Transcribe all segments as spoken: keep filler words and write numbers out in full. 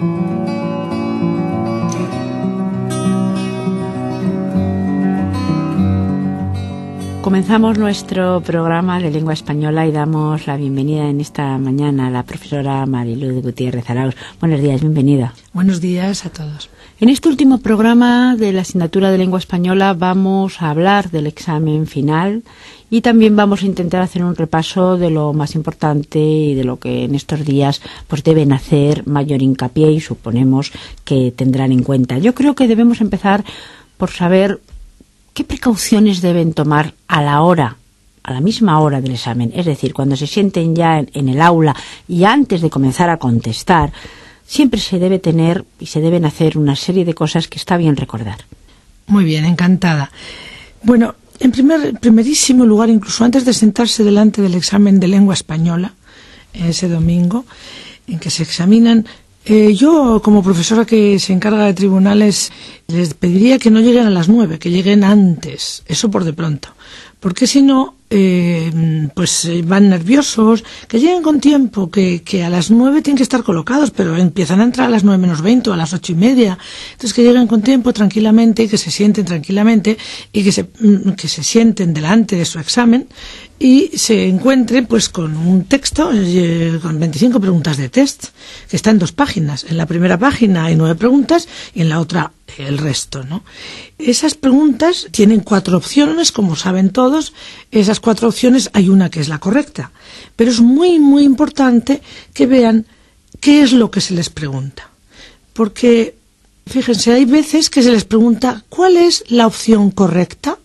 Comenzamos nuestro programa de lengua española y damos la bienvenida en esta mañana a la profesora Mariluz Gutiérrez Arauz. Buenos días, bienvenida. Buenos días a todos. En este último programa de la asignatura de lengua española vamos a hablar del examen final y también vamos a intentar hacer un repaso de lo más importante y de lo que en estos días pues deben hacer mayor hincapié y suponemos que tendrán en cuenta. Yo creo que debemos empezar por saber ¿qué precauciones deben tomar a la hora, a la misma hora del examen? Es decir, cuando se sienten ya en, en el aula y antes de comenzar a contestar, siempre se debe tener y se deben hacer una serie de cosas que está bien recordar. Muy bien, encantada. Bueno, en primer, primerísimo lugar, incluso antes de sentarse delante del examen de lengua española, ese domingo, en que se examinan, Eh, yo, como profesora que se encarga de tribunales, les pediría que no lleguen a las nueve, que lleguen antes, eso por de pronto, porque si no, eh, pues eh, van nerviosos, que lleguen con tiempo, que, que a las nueve tienen que estar colocados, pero empiezan a entrar a las nueve menos veinte o a las ocho y media, entonces que lleguen con tiempo tranquilamente, que se sienten tranquilamente y que se, que se sienten delante de su examen y se encuentren pues con un texto eh, con veinticinco preguntas de test que está en dos páginas. En la primera página hay nueve preguntas y en la otra eh, el resto, ¿no? Esas preguntas tienen cuatro opciones, como saben todos. Esas cuatro opciones hay una que es la correcta, pero es muy muy importante que vean qué es lo que se les pregunta, porque fíjense, hay veces que se les pregunta ¿cuál es la opción correcta?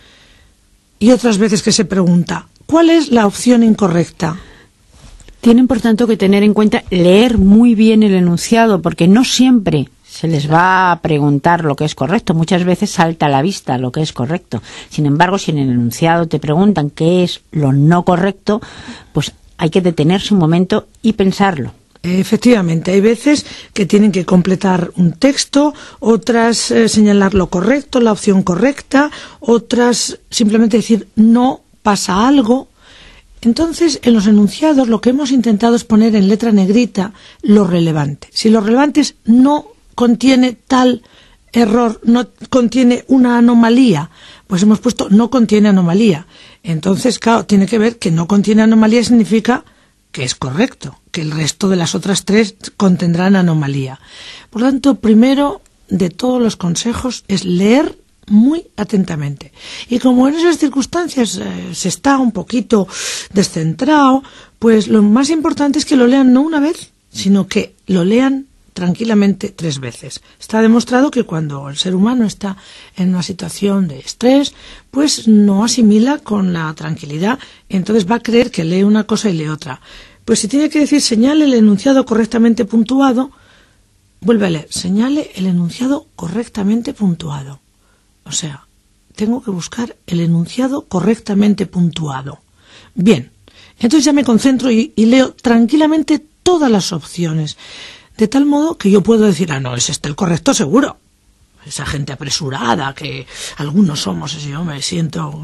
Y otras veces que se pregunta, ¿cuál es la opción incorrecta? Tienen, por tanto, que tener en cuenta leer muy bien el enunciado, porque no siempre se les va a preguntar lo que es correcto. Muchas veces salta a la vista lo que es correcto. Sin embargo, si en el enunciado te preguntan qué es lo no correcto, pues hay que detenerse un momento y pensarlo. Efectivamente, hay veces que tienen que completar un texto, otras eh, señalar lo correcto, la opción correcta, otras simplemente decir no pasa algo. Entonces, en los enunciados lo que hemos intentado es poner en letra negrita lo relevante. Si lo relevante es no contiene tal error, no contiene una anomalía, pues hemos puesto no contiene anomalía. Entonces, claro, tiene que ver que no contiene anomalía significa que es correcto, que el resto de las otras tres contendrán anomalía. Por lo tanto, primero de todos los consejos es leer muy atentamente. Y como en esas circunstancias eh, se está un poquito descentrado, pues lo más importante es que lo lean no una vez, sino que lo lean tranquilamente tres veces. Está demostrado que cuando el ser humano está en una situación de estrés, pues no asimila con la tranquilidad, entonces va a creer que lee una cosa y lee otra. Pues si tiene que decir señale el enunciado correctamente puntuado, vuelve a leer, señale el enunciado correctamente puntuado. O sea, tengo que buscar el enunciado correctamente puntuado. Bien, entonces ya me concentro y, y leo tranquilamente todas las opciones. De tal modo que yo puedo decir, ah, no, es este el correcto seguro. Esa gente apresurada, que algunos somos, yo me siento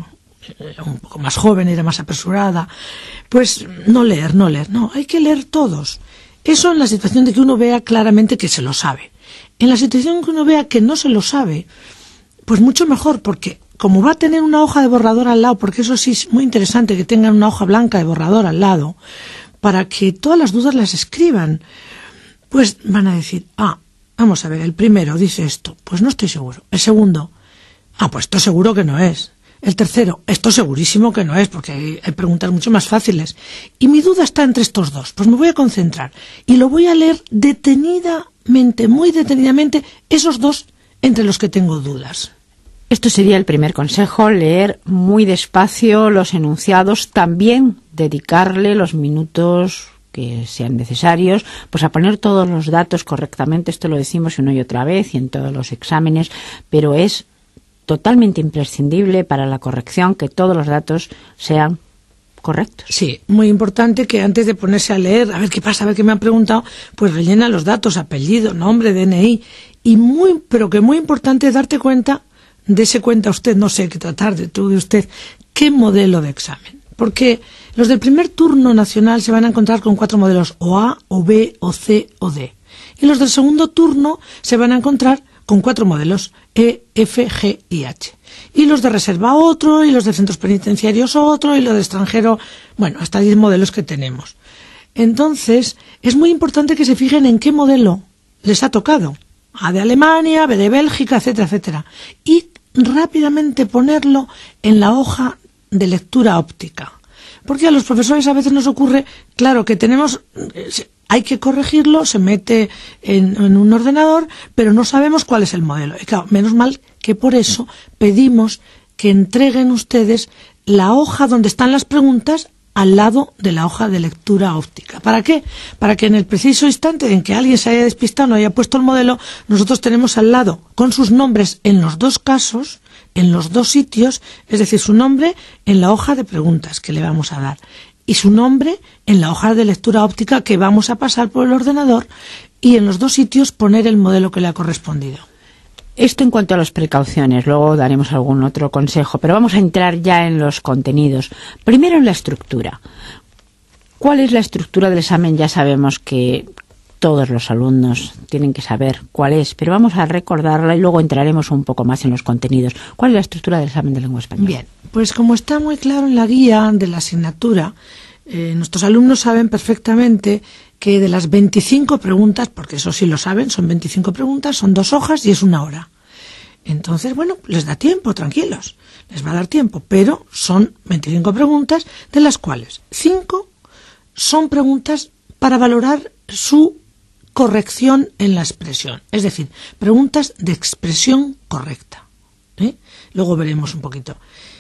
un poco más joven, era más apresurada. Pues no leer, no leer, no, hay que leer todos. Eso en la situación de que uno vea claramente que se lo sabe. En la situación que uno vea que no se lo sabe, pues mucho mejor, porque como va a tener una hoja de borrador al lado, porque eso sí es muy interesante que tengan una hoja blanca de borrador al lado, para que todas las dudas las escriban. Pues van a decir, ah, vamos a ver, el primero dice esto, pues no estoy seguro. El segundo, ah, pues esto seguro que no es. El tercero, esto segurísimo que no es, porque hay, hay preguntas mucho más fáciles. Y mi duda está entre estos dos, pues me voy a concentrar y lo voy a leer detenidamente, muy detenidamente, esos dos entre los que tengo dudas. Esto sería el primer consejo, leer muy despacio los enunciados, también dedicarle los minutos que sean necesarios, pues a poner todos los datos correctamente. Esto lo decimos una y otra vez y en todos los exámenes, pero es totalmente imprescindible para la corrección que todos los datos sean correctos. Sí, muy importante que antes de ponerse a leer, a ver qué pasa, a ver qué me han preguntado, pues rellena los datos, apellido, nombre, D N I, y muy, pero que muy importante darte cuenta, dése cuenta usted, no sé qué tratar de tú, de usted, qué modelo de examen. Porque los del primer turno nacional se van a encontrar con cuatro modelos, o A, o B, o C, o D. Y los del segundo turno se van a encontrar con cuatro modelos, E, F, G y H. Y los de reserva otro, y los de centros penitenciarios otro, y los de extranjero, bueno, hasta diez modelos que tenemos. Entonces, es muy importante que se fijen en qué modelo les ha tocado. A de Alemania, B de Bélgica, etcétera, etcétera. Y rápidamente ponerlo en la hoja de lectura óptica. Porque a los profesores a veces nos ocurre, claro, que tenemos, hay que corregirlo, se mete en, en un ordenador, pero no sabemos cuál es el modelo. Y claro, menos mal que por eso pedimos que entreguen ustedes la hoja donde están las preguntas al lado de la hoja de lectura óptica. ¿Para qué? Para que en el preciso instante en que alguien se haya despistado, no haya puesto el modelo, nosotros tenemos al lado, con sus nombres en los dos casos, en los dos sitios, es decir, su nombre en la hoja de preguntas que le vamos a dar y su nombre en la hoja de lectura óptica que vamos a pasar por el ordenador, y en los dos sitios poner el modelo que le ha correspondido. Esto en cuanto a las precauciones, luego daremos algún otro consejo, pero vamos a entrar ya en los contenidos. Primero en la estructura. ¿Cuál es la estructura del examen? Ya sabemos que todos los alumnos tienen que saber cuál es, pero vamos a recordarla y luego entraremos un poco más en los contenidos. ¿Cuál es la estructura del examen de lengua española? Bien, pues como está muy claro en la guía de la asignatura, eh, nuestros alumnos saben perfectamente que de las veinticinco preguntas, porque eso sí lo saben, son veinticinco preguntas, son dos hojas y es una hora. Entonces, bueno, les da tiempo, tranquilos, les va a dar tiempo, pero son veinticinco preguntas, de las cuales cinco son preguntas para valorar su corrección en la expresión, es decir, preguntas de expresión correcta. ¿eh? Luego veremos un poquito.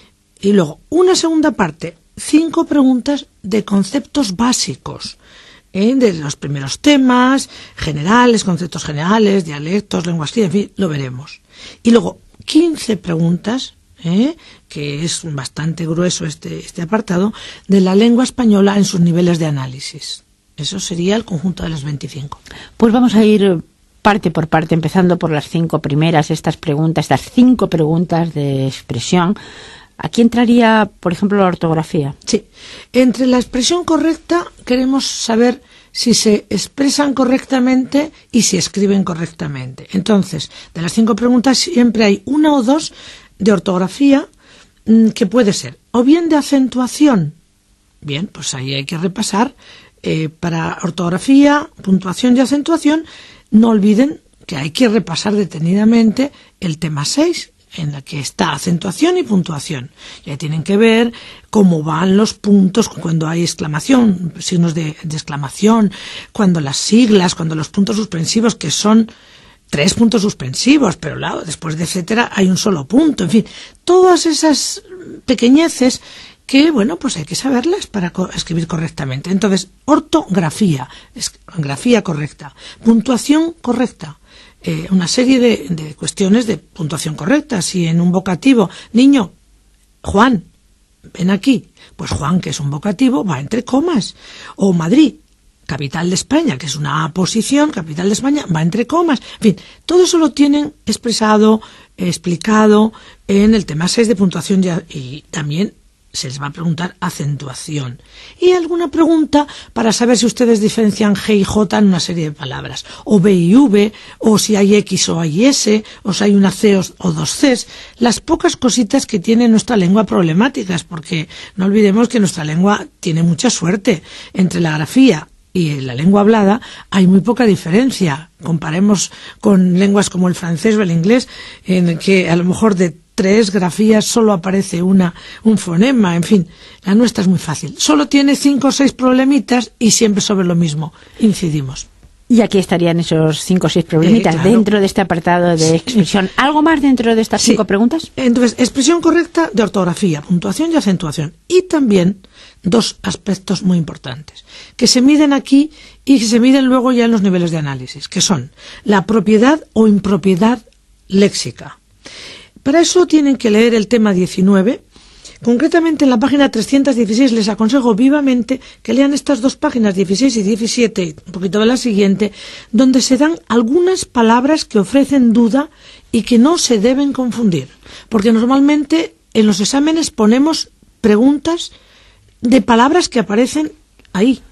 Y luego, una segunda parte, cinco preguntas de conceptos básicos, ¿eh? de los primeros temas, generales, conceptos generales, dialectos, lenguas, en fin, lo veremos. Y luego, quince preguntas, ¿eh? que es bastante grueso este, este apartado, de la lengua española en sus niveles de análisis. Eso sería el conjunto de las veinticinco. Pues vamos a ir parte por parte, empezando por las cinco primeras, estas preguntas, estas cinco preguntas de expresión. Aquí entraría, por ejemplo, la ortografía. Sí. Entre la expresión correcta queremos saber si se expresan correctamente y si escriben correctamente. Entonces, de las cinco preguntas siempre hay una o dos de ortografía mmm, que puede ser o bien de acentuación. Bien, pues ahí hay que repasar. Eh, para ortografía, puntuación y acentuación, no olviden que hay que repasar detenidamente el tema seis, en el que está acentuación y puntuación. Ya tienen que ver cómo van los puntos cuando hay exclamación, signos de, de exclamación, cuando las siglas, cuando los puntos suspensivos, que son tres puntos suspensivos, pero claro, después de etcétera hay un solo punto. En fin, todas esas pequeñeces que, bueno, pues hay que saberlas para co- escribir correctamente. Entonces, ortografía, es, grafía correcta, puntuación correcta, eh, una serie de, de cuestiones de puntuación correcta. Si en un vocativo, niño, Juan, ven aquí, pues Juan, que es un vocativo, va entre comas. O Madrid, capital de España, que es una aposición, capital de España, va entre comas. En fin, todo eso lo tienen expresado, explicado en el tema seis de puntuación y, y también se les va a preguntar acentuación. Y alguna pregunta para saber si ustedes diferencian G y J en una serie de palabras, o B y V, o si hay X o hay S, o si hay una C o dos Cs, las pocas cositas que tiene nuestra lengua problemáticas, porque no olvidemos que nuestra lengua tiene mucha suerte. Entre la grafía y la lengua hablada hay muy poca diferencia. Comparemos con lenguas como el francés o el inglés, en el que a lo mejor de tres grafías solo aparece una, un fonema, en fin, la nuestra es muy fácil. Solo tiene cinco o seis problemitas y siempre sobre lo mismo incidimos. Y aquí estarían esos cinco o seis problemitas eh, claro. dentro de este apartado de expresión. ¿Algo más dentro de estas cinco sí. preguntas? Entonces, expresión correcta de ortografía, puntuación y acentuación. Y también dos aspectos muy importantes, que se miden aquí y que se miden luego ya en los niveles de análisis, que son la propiedad o impropiedad léxica. Para eso tienen que leer el tema diecinueve. Concretamente en la página trescientos dieciséis les aconsejo vivamente que lean estas dos páginas, dieciséis y diecisiete, y un poquito de la siguiente, donde se dan algunas palabras que ofrecen duda y que no se deben confundir. Porque normalmente en los exámenes ponemos preguntas de palabras que aparecen ahí.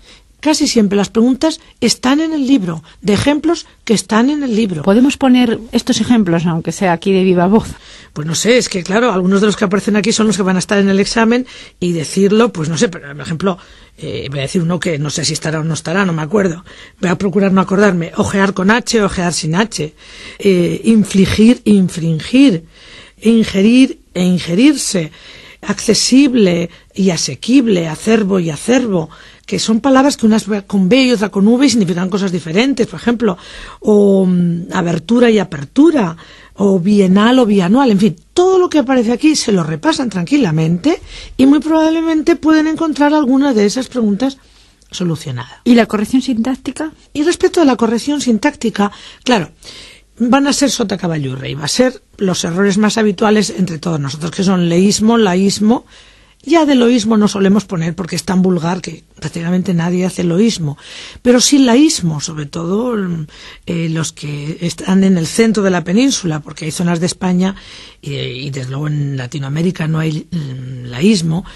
casi siempre las preguntas están en el libro, de ejemplos que están en el libro. ¿Podemos poner estos ejemplos, aunque sea aquí de viva voz? Pues no sé, es que claro, algunos de los que aparecen aquí son los que van a estar en el examen y decirlo, pues no sé, pero por ejemplo, eh, voy a decir uno que no sé si estará o no estará, no me acuerdo. Voy a procurar no acordarme. Ojear con H, ojear sin H. Eh, infligir, infringir. Ingerir e ingerirse. Accesible y asequible, acervo y acervo, que son palabras que unas con B y otra con V significan cosas diferentes, por ejemplo, o um, abertura y apertura, o bienal o bianual, en fin, todo lo que aparece aquí se lo repasan tranquilamente y muy probablemente pueden encontrar alguna de esas preguntas solucionada. ¿Y la corrección sintáctica? Y respecto a la corrección sintáctica, claro, van a ser sota caballo y rey, va a ser los errores más habituales entre todos nosotros, que son leísmo, laísmo. Ya de loísmo no solemos poner porque es tan vulgar que prácticamente nadie hace loísmo, pero sí laísmo, sobre todo eh, los que están en el centro de la península, porque hay zonas de España y, y desde luego en Latinoamérica no hay mm, laísmo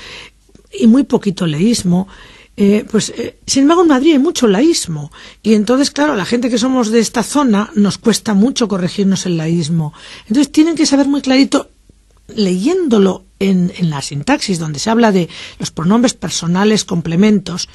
y muy poquito leísmo. Eh, pues, eh, sin embargo, en Madrid hay mucho laísmo. Y entonces, claro, la gente que somos de esta zona nos cuesta mucho corregirnos el laísmo. Entonces, tienen que saber muy clarito, leyéndolo en, en la sintaxis, donde se habla de los pronombres personales complementos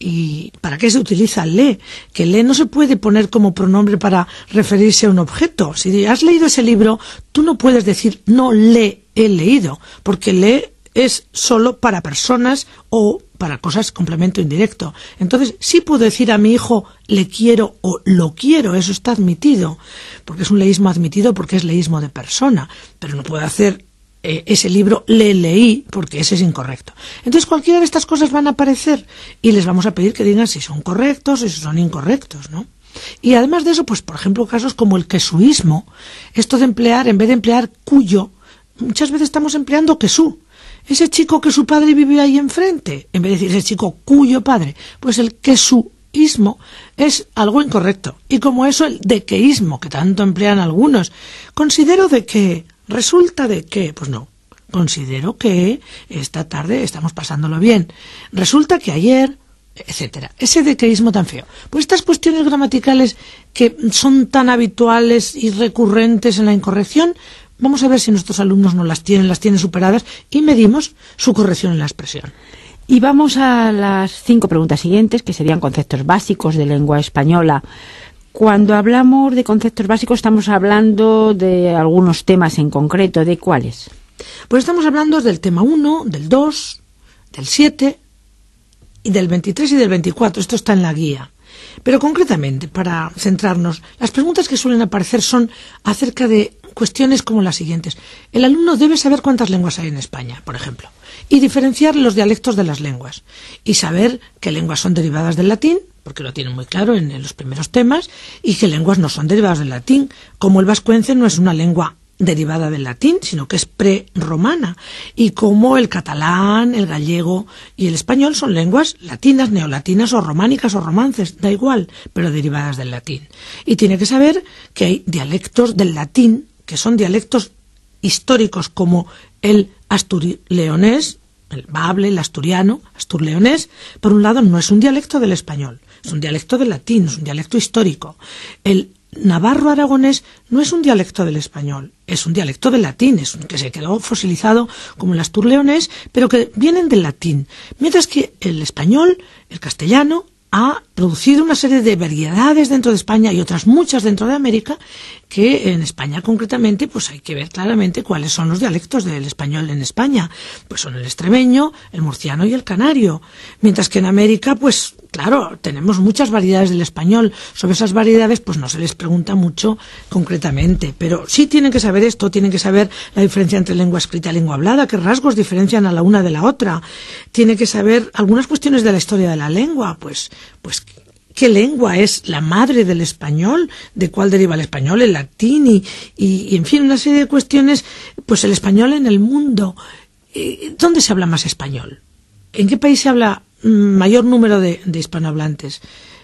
y para qué se utiliza le, que le no se puede poner como pronombre para referirse a un objeto. Si has leído ese libro, tú no puedes decir no le he leído, porque le es solo para personas o para cosas complemento indirecto. Entonces, sí puedo decir a mi hijo le quiero o lo quiero, eso está admitido, porque es un leísmo admitido, porque es leísmo de persona, pero no puedo hacer eh, ese libro le leí, porque ese es incorrecto. Entonces, cualquiera de estas cosas van a aparecer y les vamos a pedir que digan si son correctos o si son incorrectos, ¿no? Y además de eso, pues por ejemplo, casos como el quesuismo, esto de emplear, en vez de emplear cuyo, muchas veces estamos empleando quesú. Ese chico que su padre vive ahí enfrente, en vez de decir ese chico cuyo padre, pues el quesuismo es algo incorrecto. Y como eso, el dequeísmo, que tanto emplean algunos, considero de que, resulta de que, pues no, considero que esta tarde estamos pasándolo bien, resulta que ayer, etcétera. Ese dequeísmo tan feo. Pues estas cuestiones gramaticales que son tan habituales y recurrentes en la incorrección, vamos a ver si nuestros alumnos no las tienen, las tienen superadas y medimos su corrección en la expresión. Y vamos a las cinco preguntas siguientes, que serían conceptos básicos de lengua española. Cuando hablamos de conceptos básicos, estamos hablando de algunos temas en concreto. ¿De cuáles? Pues estamos hablando del tema uno, del dos, del siete y del veintitrés y del veinticuatro. Esto está en la guía. Pero concretamente, para centrarnos, las preguntas que suelen aparecer son acerca de cuestiones como las siguientes. El alumno debe saber cuántas lenguas hay en España, por ejemplo, y diferenciar los dialectos de las lenguas, y saber qué lenguas son derivadas del latín, porque lo tienen muy claro en, en los primeros temas, y qué lenguas no son derivadas del latín, como el vascuence no es una lengua derivada del latín, sino que es prerromana, y como el catalán, el gallego y el español son lenguas latinas, neolatinas o románicas o romances, da igual, pero derivadas del latín. Y tiene que saber que hay dialectos del latín que son dialectos históricos, como el asturleonés, el bable, el asturiano, asturleonés, por un lado no es un dialecto del español, es un dialecto del latín, es un dialecto histórico. El navarro-aragonés no es un dialecto del español, es un dialecto del latín, es un que se quedó fosilizado como el asturleonés, pero que vienen del latín. Mientras que el español, el castellano, ha producido una serie de variedades dentro de España y otras muchas dentro de América, que en España concretamente pues hay que ver claramente cuáles son los dialectos del español en España. Pues son el extremeño, el murciano y el canario. Mientras que en América, pues claro, tenemos muchas variedades del español. Sobre esas variedades pues no se les pregunta mucho concretamente, pero sí tienen que saber esto, tienen que saber la diferencia entre lengua escrita y lengua hablada, qué rasgos diferencian a la una de la otra. Tienen que saber algunas cuestiones de la historia de la lengua, pues pues qué lengua es la madre del español, de cuál deriva el español, el latín y, y, y en fin, una serie de cuestiones, pues el español en el mundo. ¿Dónde se habla más español? ¿En qué país se habla mayor número de, de hispanohablantes?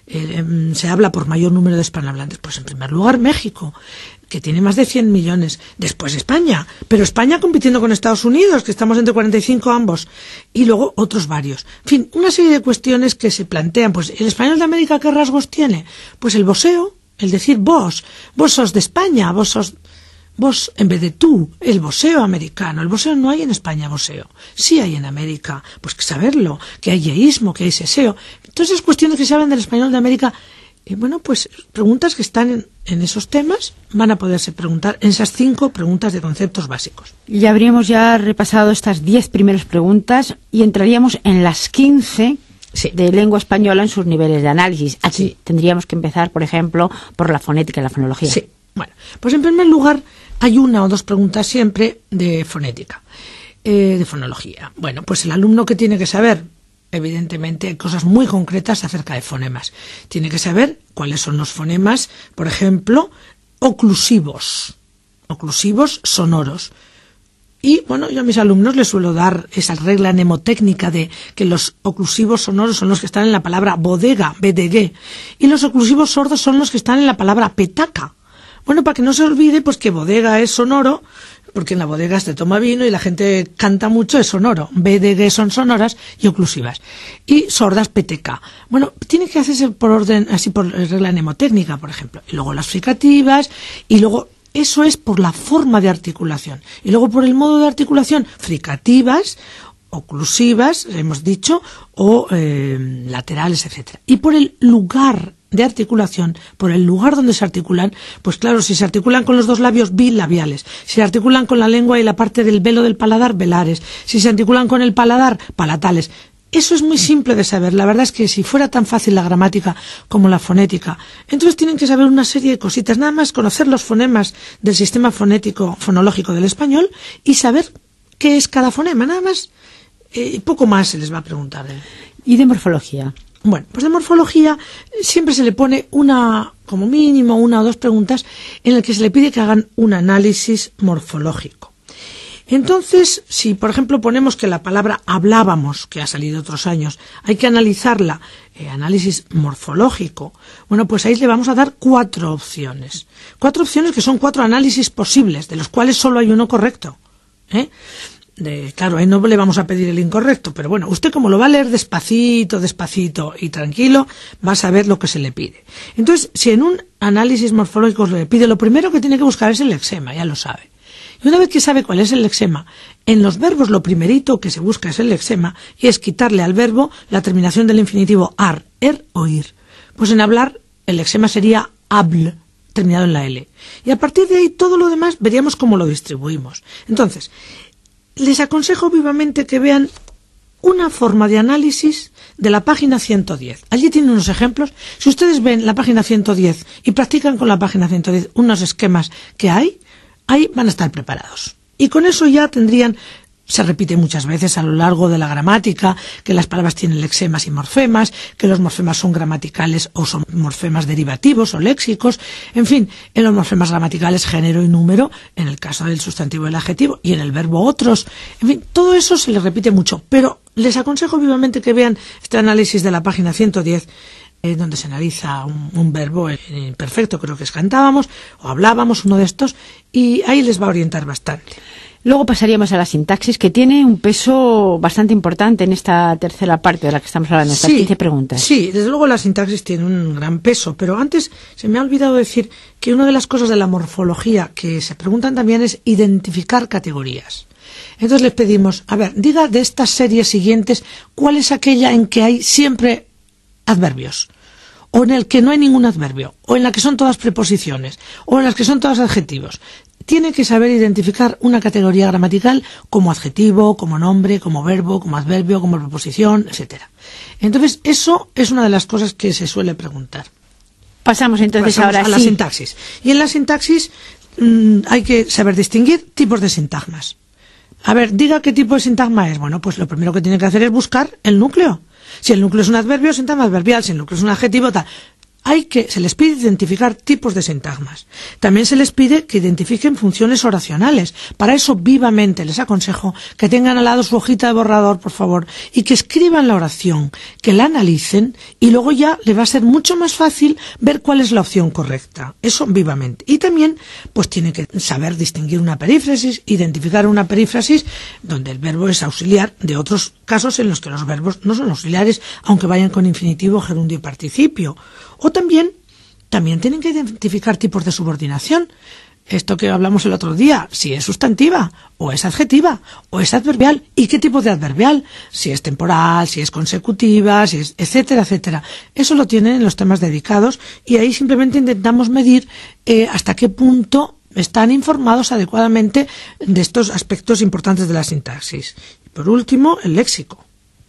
eh, se habla por mayor número de hispanohablantes? Pues en primer lugar México, que tiene más de cien millones. Después España, pero España compitiendo con Estados Unidos, que estamos entre cuarenta y cinco ambos, y luego otros varios. En fin, una serie de cuestiones que se plantean. Pues ¿el español de América qué rasgos tiene? Pues el voseo, el decir vos, vos sos de España, vos sos... Vos en vez de tú, el voseo americano. El voseo no hay en España, voseo. Sí hay en América, pues que saberlo, que hay yeísmo, que hay seseo. Todas esas cuestiones que se hablan del español de América, y bueno, pues preguntas que están en, en esos temas van a poderse preguntar en esas cinco preguntas de conceptos básicos. Ya habríamos ya repasado estas diez primeras preguntas y entraríamos en las quince sí. de lengua española en sus niveles de análisis. Aquí sí. tendríamos que empezar, por ejemplo, por la fonética y la fonología. Sí. Bueno, pues en primer lugar hay una o dos preguntas siempre de fonética, eh, de fonología. Bueno, pues el alumno que tiene que saber, evidentemente, cosas muy concretas acerca de fonemas. Tiene que saber cuáles son los fonemas, por ejemplo, oclusivos, oclusivos sonoros. Y, bueno, yo a mis alumnos les suelo dar esa regla mnemotécnica de que los oclusivos sonoros son los que están en la palabra bodega, B D G, y los oclusivos sordos son los que están en la palabra petaca. Bueno, para que no se olvide, pues que bodega es sonoro, porque en la bodega se toma vino y la gente canta mucho, es sonoro. B D G son sonoras y oclusivas. Y sordas, P T K. Bueno, tiene que hacerse por orden, así por regla mnemotécnica, por ejemplo. Y luego las fricativas, y luego eso es por la forma de articulación. Y luego por el modo de articulación, fricativas, oclusivas, hemos dicho, o eh, laterales, etcétera. Y por el lugar de articulación, por el lugar donde se articulan, pues claro, si se articulan con los dos labios, bilabiales. Si se articulan con la lengua y la parte del velo del paladar, velares. Si se articulan con el paladar, palatales. Eso es muy simple de saber. La verdad es que si fuera tan fácil la gramática como la fonética, entonces tienen que saber una serie de cositas. Nada más conocer los fonemas del sistema fonético, fonológico del español y saber qué es cada fonema. Nada más, eh, poco más se les va a preguntar. ¿Y de morfología? Bueno, pues de morfología siempre se le pone una, como mínimo, una o dos preguntas en las que se le pide que hagan un análisis morfológico. Entonces, si por ejemplo ponemos que la palabra hablábamos, que ha salido otros años, hay que analizarla, eh, análisis morfológico, bueno, pues ahí le vamos a dar cuatro opciones. Cuatro opciones que son cuatro análisis posibles, de los cuales solo hay uno correcto, ¿eh? De, claro, ahí no le vamos a pedir el incorrecto, pero bueno, usted como lo va a leer despacito, despacito y tranquilo, va a saber lo que se le pide. Entonces, si en un análisis morfológico se le pide, lo primero que tiene que buscar es el lexema, ya lo sabe. Y una vez que sabe cuál es el lexema, en los verbos lo primerito que se busca es el lexema y es quitarle al verbo la terminación del infinitivo ar, er o ir. Pues en hablar, el lexema sería habl, terminado en la L. Y a partir de ahí todo lo demás veríamos cómo lo distribuimos. Entonces, les aconsejo vivamente que vean una forma de análisis de la página ciento diez. Allí tienen unos ejemplos. Si ustedes ven la página ciento diez y practican con la página ciento diez unos esquemas que hay, ahí van a estar preparados. Y con eso ya tendrían, se repite muchas veces a lo largo de la gramática, que las palabras tienen lexemas y morfemas, que los morfemas son gramaticales o son morfemas derivativos o léxicos, en fin, en los morfemas gramaticales género y número, en el caso del sustantivo y el adjetivo, y en el verbo otros, en fin, todo eso se les repite mucho, pero les aconsejo vivamente que vean este análisis de la página ciento diez, eh, donde se analiza un, un verbo imperfecto, creo que es cantábamos, o hablábamos, uno de estos, y ahí les va a orientar bastante. Luego pasaríamos a la sintaxis, que tiene un peso bastante importante en esta tercera parte de la que estamos hablando, estas sí, quince preguntas. Sí, desde luego la sintaxis tiene un gran peso, pero antes se me ha olvidado decir que una de las cosas de la morfología que se preguntan también es identificar categorías. Entonces les pedimos, a ver, diga de estas series siguientes cuál es aquella en que hay siempre adverbios, o en el que no hay ningún adverbio, o en la que son todas preposiciones, o en las que son todos adjetivos. Tiene que saber identificar una categoría gramatical como adjetivo, como nombre, como verbo, como adverbio, como preposición, etcétera. Entonces, eso es una de las cosas que se suele preguntar. Pasamos entonces Pasamos ahora a la sí. sintaxis. Y en la sintaxis mmm, hay que saber distinguir tipos de sintagmas. A ver, diga qué tipo de sintagma es. Bueno, pues lo primero que tiene que hacer es buscar el núcleo. Si el núcleo es un adverbio, sintagma adverbial. Si el núcleo es un adjetivo, tal. hay que, se les pide identificar tipos de sintagmas. También se les pide que identifiquen funciones oracionales. Para eso, vivamente les aconsejo que tengan al lado su hojita de borrador, por favor, y que escriban la oración, que la analicen, y luego ya le va a ser mucho más fácil ver cuál es la opción correcta. Eso vivamente. Y también, pues tienen que saber distinguir una perífrasis, identificar una perífrasis donde el verbo es auxiliar, de otros casos en los que los verbos no son auxiliares, aunque vayan con infinitivo, gerundio y participio. O también, también tienen que identificar tipos de subordinación. Esto que hablamos el otro día, si es sustantiva, o es adjetiva, o es adverbial, y qué tipo de adverbial, si es temporal, si es consecutiva, si es etcétera, etcétera. Eso lo tienen en los temas dedicados, y ahí simplemente intentamos medir eh, hasta qué punto están informados adecuadamente de estos aspectos importantes de la sintaxis. Y por último, el léxico.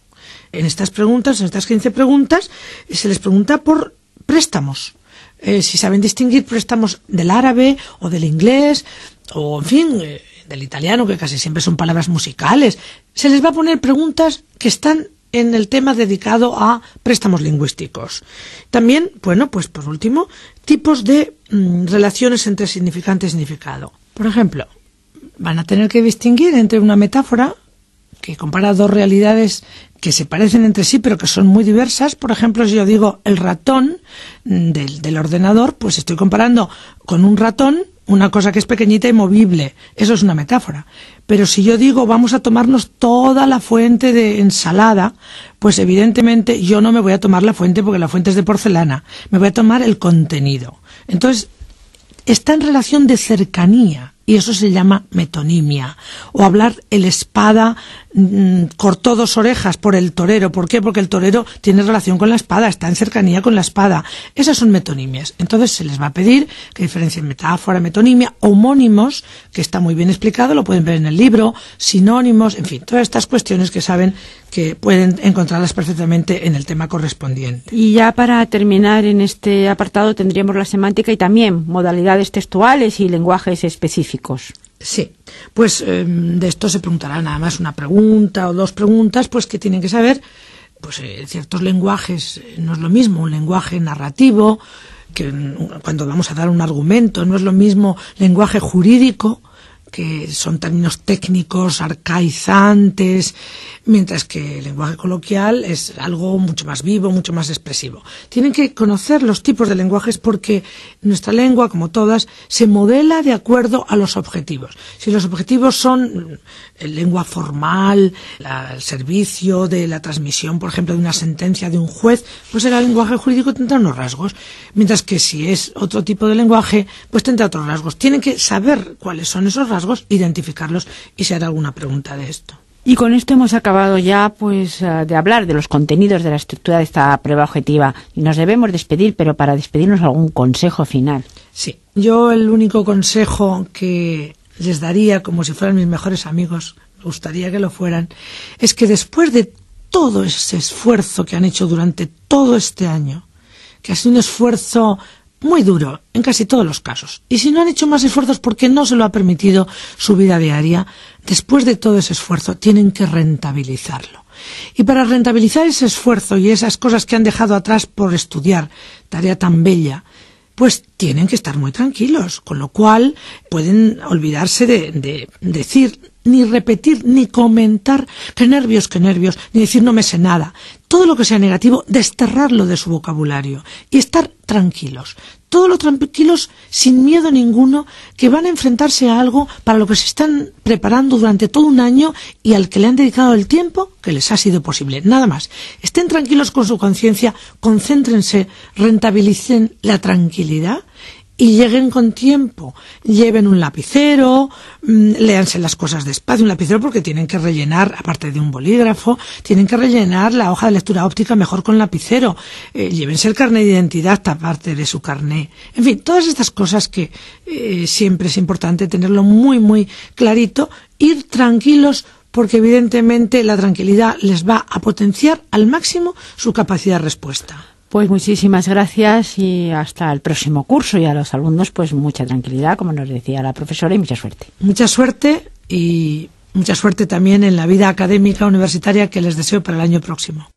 En estas preguntas, en estas quince preguntas, se les pregunta por préstamos, eh, si saben distinguir préstamos del árabe o del inglés o, en fin, eh, del italiano, que casi siempre son palabras musicales. Se les va a poner preguntas que están en el tema dedicado a préstamos lingüísticos. También, bueno, pues por último, tipos de mm, relaciones entre significante y significado. Por ejemplo, van a tener que distinguir entre una metáfora que compara dos realidades que se parecen entre sí pero que son muy diversas. Por ejemplo, si yo digo el ratón del, del ordenador, pues estoy comparando con un ratón una cosa que es pequeñita y movible. Eso es una metáfora. Pero si yo digo vamos a tomarnos toda la fuente de ensalada, pues evidentemente yo no me voy a tomar la fuente porque la fuente es de porcelana. Me voy a tomar el contenido. Entonces, está en relación de cercanía. Y eso se llama metonimia. O hablar el espada mmm, cortó dos orejas por el torero. ¿Por qué? Porque el torero tiene relación con la espada, está en cercanía con la espada. Esas son metonimias. Entonces se les va a pedir que diferencien metáfora, metonimia, homónimos, que está muy bien explicado, lo pueden ver en el libro, sinónimos, en fin, todas estas cuestiones que saben que pueden encontrarlas perfectamente en el tema correspondiente. Y ya para terminar en este apartado tendríamos la semántica y también modalidades textuales y lenguajes específicos. Sí, pues eh, de esto se preguntará nada más una pregunta o dos preguntas, pues que tienen que saber, pues eh, ciertos lenguajes, eh, no es lo mismo un lenguaje narrativo, que cuando vamos a dar un argumento, no es lo mismo lenguaje jurídico, que son términos técnicos, arcaizantes, mientras que el lenguaje coloquial es algo mucho más vivo, mucho más expresivo. Tienen que conocer los tipos de lenguajes porque nuestra lengua, como todas, se modela de acuerdo a los objetivos. Si los objetivos son el lengua formal, la, el servicio de la transmisión, por ejemplo, de una sentencia de un juez, pues el lenguaje jurídico tendrá unos rasgos, mientras que si es otro tipo de lenguaje, pues tendrá otros rasgos. Tienen que saber cuáles son esos rasgos, identificarlos y se hará alguna pregunta de esto. Y con esto hemos acabado ya pues de hablar de los contenidos de la estructura de esta prueba objetiva y nos debemos despedir, pero para despedirnos algún consejo final. Sí, yo el único consejo que les daría, como si fueran mis mejores amigos, me gustaría que lo fueran, es que después de todo ese esfuerzo que han hecho durante todo este año, que ha sido un esfuerzo muy duro en casi todos los casos, y si no han hecho más esfuerzos porque no se lo ha permitido su vida diaria, después de todo ese esfuerzo tienen que rentabilizarlo. Y para rentabilizar ese esfuerzo y esas cosas que han dejado atrás por estudiar, tarea tan bella, pues tienen que estar muy tranquilos, con lo cual pueden olvidarse de, de decir, ni repetir, ni comentar, qué nervios, qué nervios, ni decir no me sé nada. Todo lo que sea negativo, desterrarlo de su vocabulario y estar tranquilos. Todo lo tranquilos, sin miedo ninguno, que van a enfrentarse a algo para lo que se están preparando durante todo un año y al que le han dedicado el tiempo que les ha sido posible. Nada más. Estén tranquilos con su conciencia, concéntrense, rentabilicen la tranquilidad y lleguen con tiempo. Lleven un lapicero, mmm, léanse las cosas despacio, un lapicero porque tienen que rellenar, aparte de un bolígrafo, tienen que rellenar la hoja de lectura óptica mejor con lapicero. Eh, llévense el carnet de identidad aparte de su carnet. En fin, todas estas cosas que eh, siempre es importante tenerlo muy, muy clarito, ir tranquilos porque evidentemente la tranquilidad les va a potenciar al máximo su capacidad de respuesta. Pues muchísimas gracias y hasta el próximo curso, y a los alumnos pues mucha tranquilidad, como nos decía la profesora, y mucha suerte. Mucha suerte y mucha suerte también en la vida académica universitaria que les deseo para el año próximo.